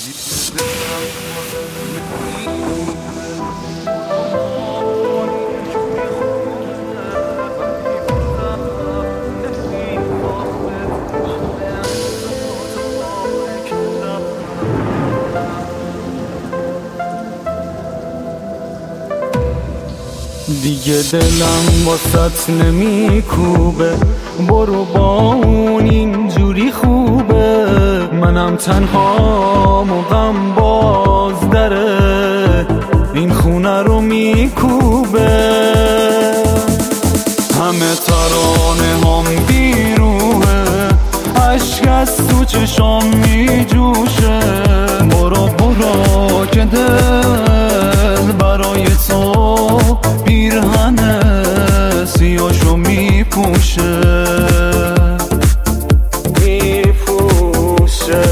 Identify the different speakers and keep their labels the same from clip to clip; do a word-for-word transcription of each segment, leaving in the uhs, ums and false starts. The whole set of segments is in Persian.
Speaker 1: دیگه دلم واسط نمیکوبه، برو با اون اینجوری خوبه. منم تنها موقم باز داره این خونه رو میکوبه. همه ترانه هم بیروه، عشق از تو چشام میجوشه. برو برو که دل برای تو پیرهن سیاشو میپوشه میپوشه.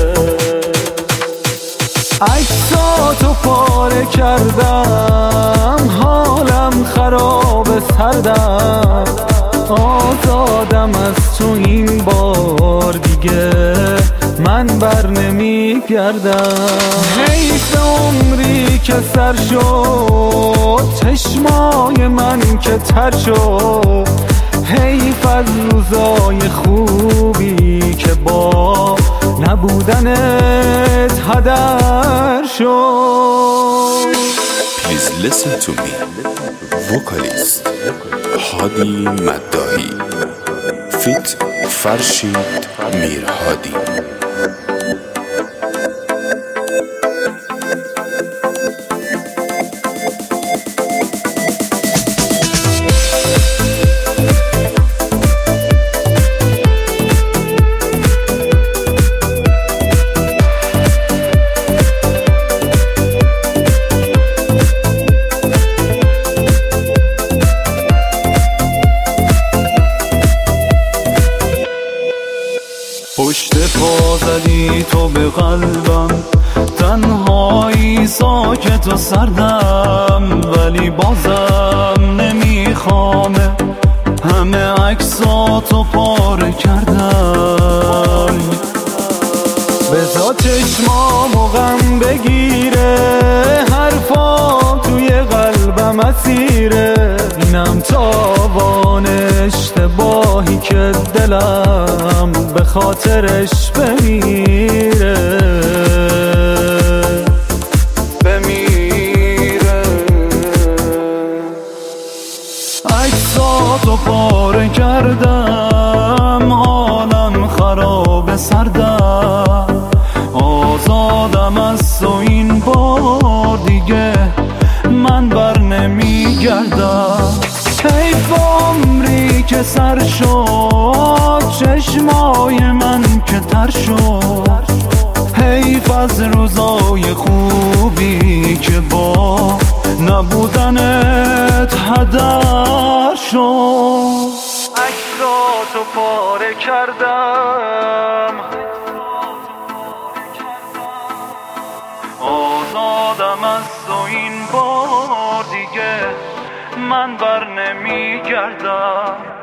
Speaker 1: عکساتو پاره کردم، حالم خراب سردم. آزادم از تو این بار دیگه، من بر نمیگردم. حیف عمری که سر شد، چشمای من که تر شد. حیف از روزای خوبی که با نبودنت هدر شد.
Speaker 2: Please listen to me. Vocalist هادی مداحی فیت فرشید میرهادی.
Speaker 1: پشت پا زدی تو به قلبم، تنهایی ساکت و سردم. ولی بازم نمیخوامه، همه عکساتو پاره کردم. بذار چشمامو غم بگیره، حرفا توی قلبم اسیره. اینم تاوان اشتباهی که دلم به خاطرش بمیره بمیره. عکساتو پاره کردم، حالم خراب سردم. آزادم از تو این بار دیگه، من بر نمیگردم. حیف عمری که سر شد، چشمای من که تر شد. حیف از روزای خوبی که با نبودنت هدر شد. عکساتو پاره کردم، آزادم از تو این بار دیگه، من بر نمیگردم.